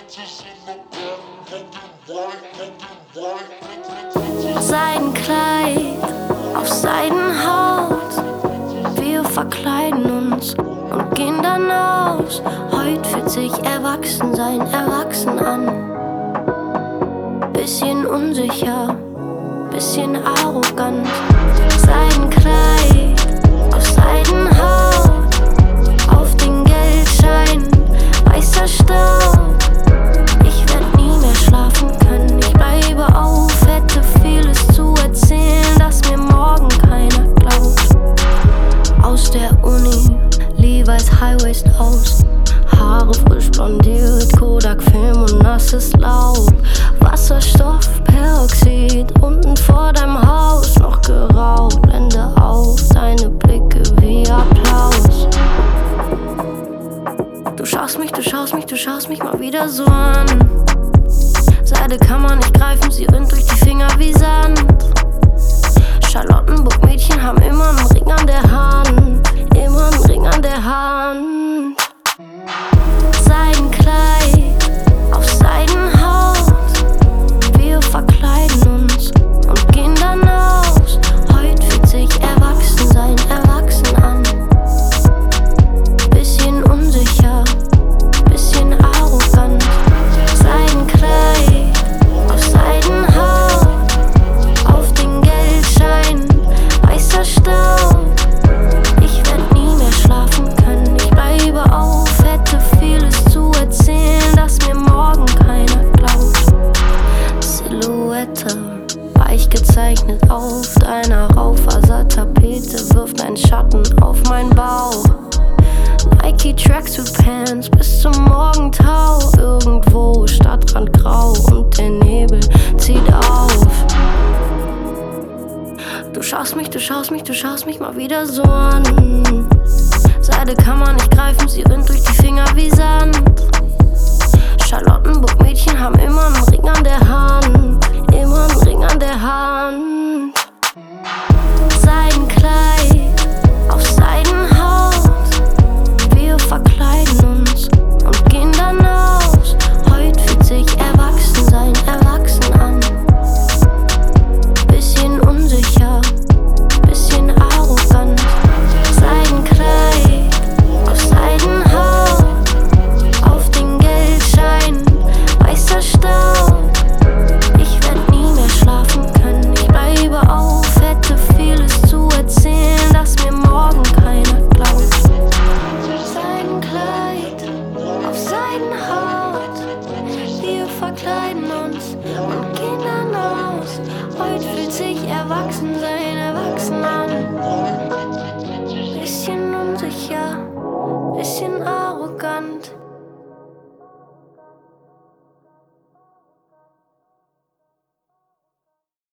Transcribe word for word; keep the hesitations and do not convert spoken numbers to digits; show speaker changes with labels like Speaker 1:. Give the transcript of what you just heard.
Speaker 1: Seidenkleid auf Seidenhaut, wir verkleiden uns und gehen dann aus. Heute fühlt sich Erwachsensein erwachsen an. Bisschen unsicher, bisschen arrogant. Seidenkleid auf Seidenhaut, auf den Geldschein weißer Staub. Ich werd nie mehr schlafen können, ich bleibe auf, hätte vieles zu erzählen, das mir morgen keiner glaubt. Aus der Uni, Levi's Highwaist aus, Haare frisch blondiert, Kodak-Film und nasses Laub. Wasserstoffperoxid unten vor deinem Haus, noch geraubt. Blende auf, deine Blicke wie Applaus. Du schaust mich, du schaust mich, du schaust mich mal wieder so an. Seide kann man nicht greifen, sie rinnt durch die Finger wie Sand. Charlottenburg-Mädchen haben immer einen Ring an der Hand, immer einen Ring an der Hand. Seidenkleid auf Seidenhaut, wir verkleiden uns und gehen dann aus. Heute fühlt sich Erwachsensein erwachsen an. Bisschen unsicher, bisschen arrogant. Seidenkleid auf Seidenhaut, auf den Geldschein weißer Staub. Ich werd nie mehr schlafen können, ich bleibe auf, hätte vieles zu erzählen, das mir morgen keiner glaubt. Silhouette, weich gezeichnet auf deiner Raufasertapete, wirft ein Schatten auf meinen Bauch. Nike Tracksuit Pants bis zum Morgentau, irgendwo Stadtrand grau und der Nebel zieht auf. Du schaust mich, du schaust mich, du schaust mich mal wieder so an. Seide kann man nicht greifen, sie rinnt durch die Finger wie Sand. Charlottenburg-Mädchen haben immer einen Ring an der Hand, immer einen Ring an der Hand. Seidenkleid auf Seidenhaut, wir verkleiden uns und gehen dann aus. Heute fühlt sich Erwachsensein erwachsen an. Bisschen unsicher, bisschen arrogant. Seidenkleid auf Seidenhaut, auf den Geldschein weißer Staub. Ich werd nie mehr schlafen können, ich bleibe auf, hätte vieles zu erzählen, das mir morgen keiner glaubt. Seidenkleid auf Seidenhaut, wir verkleiden uns und gehen dann aus. Heute fühlt sich